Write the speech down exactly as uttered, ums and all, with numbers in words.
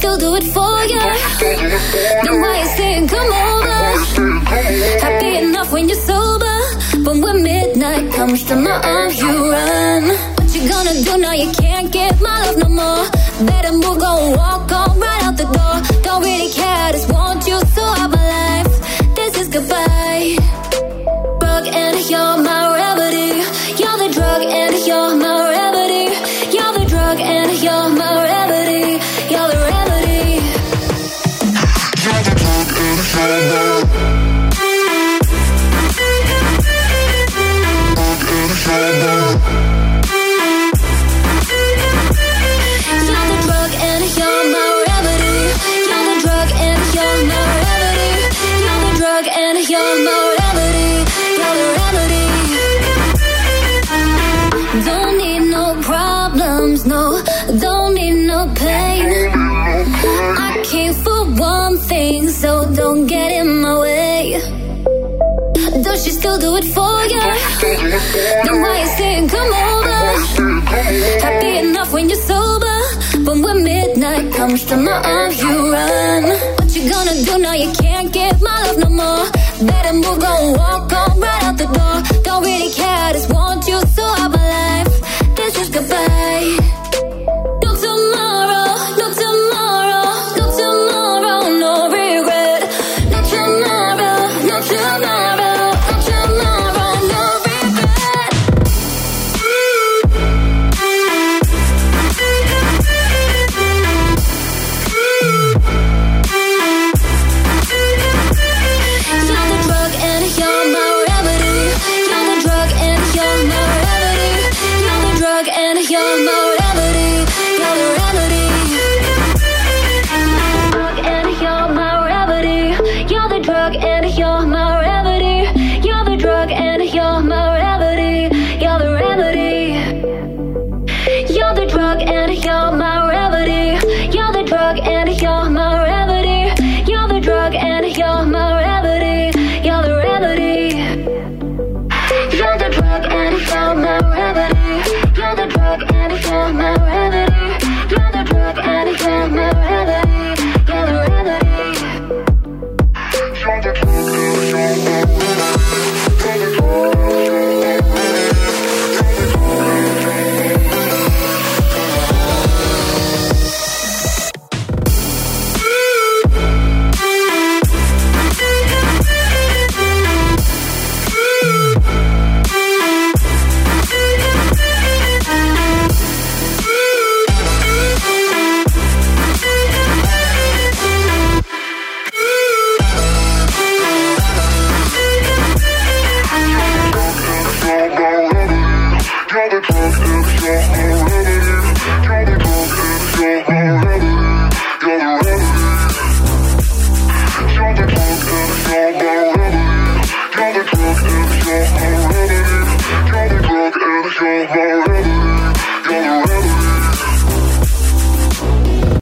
still do it for you. Then why you saying come over? Happy enough when you're sober, but when midnight comes to my arms you run. What you gonna do now? You can't get my love no more. Better move, go walk on right out the door. Don't really care, I just want you so out my life. This is goodbye. Drug and you're my remedy. You're the drug and you're my remedy. You're the drug and you're my remedy. You're the remedy. You're the drug and you're my so don't get in my way. Does she still do it for you? Then why you saying come over? Happy enough when you're sober, but when midnight comes to my arms you run. What you gonna do now? You can't get my love no more. Better move, go walk